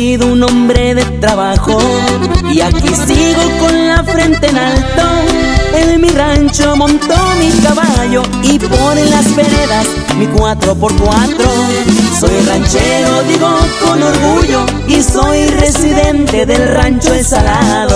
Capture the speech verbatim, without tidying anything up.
sido un hombre de trabajo y aquí sigo con la frente en alto. En mi rancho montó mi caballo y por en las veredas mi cuatro por cuatro. Soy ranchero, digo con orgullo, y soy residente del rancho El Salado.